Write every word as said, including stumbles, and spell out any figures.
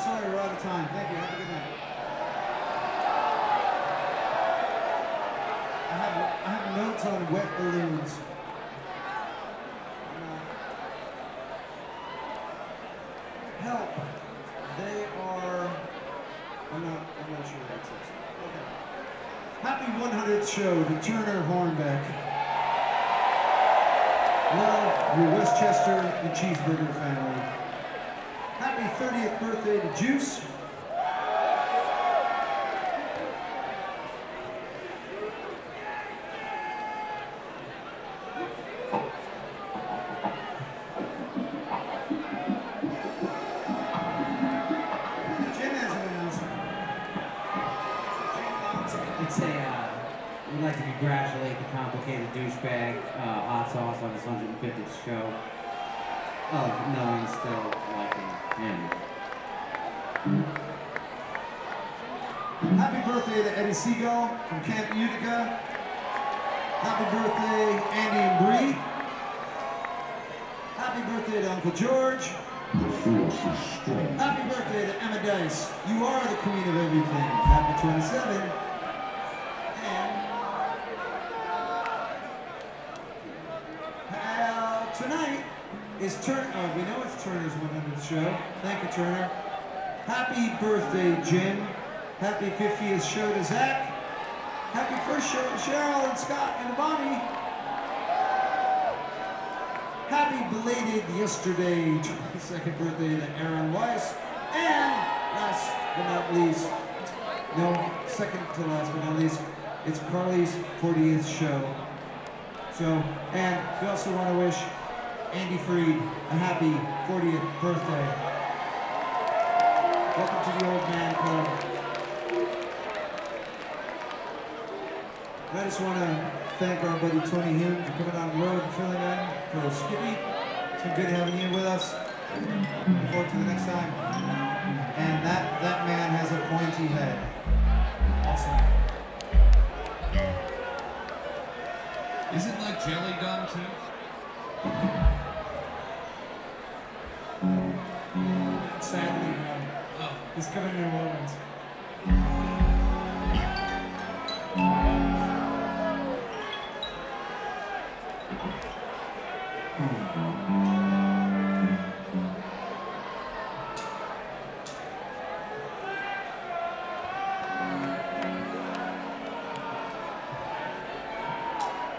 sorry, we're out of time. Thank you. Have a good night. I have, I have notes on wet balloons. Help. They are. I'm not. I'm not sure what it says. Okay. Happy one hundredth show to Turner Hornbeck. Love your Westchester and Cheeseburger family. Happy thirtieth birthday to Juice. It's a, uh, we'd like to congratulate the complicated douchebag, uh, Hot Sauce on his one hundred fiftieth show of knowing still liking him. Happy birthday to Eddie Seagull from Camp Utica. Happy birthday, Andy and Bree. Happy birthday to Uncle George. Happy birthday to Emma Dice. You are the queen of everything. Happy twenty-seven. Tonight is Turner. Oh, we know it's Turner's one hundredth show. Thank you, Turner. Happy birthday, Jen. Happy fiftieth show to Zach. Happy first show to Cheryl and Scott and Bonnie. Happy belated yesterday twenty-second birthday to Aaron Weiss. And last but not least, no, second to last but not least, it's Carly's fortieth show. So, and we also want to wish Andy Freed a happy fortieth birthday. Welcome to the Old Man Club. I just want to thank our buddy Tony Hume for coming on the road and filling in for Skippy. It's been good having you with us. Looking forward to the next time. And that, that man has a pointy head. Awesome. Is it like jelly gum too? Sadly, no. Oh. He's coming to New Orleans.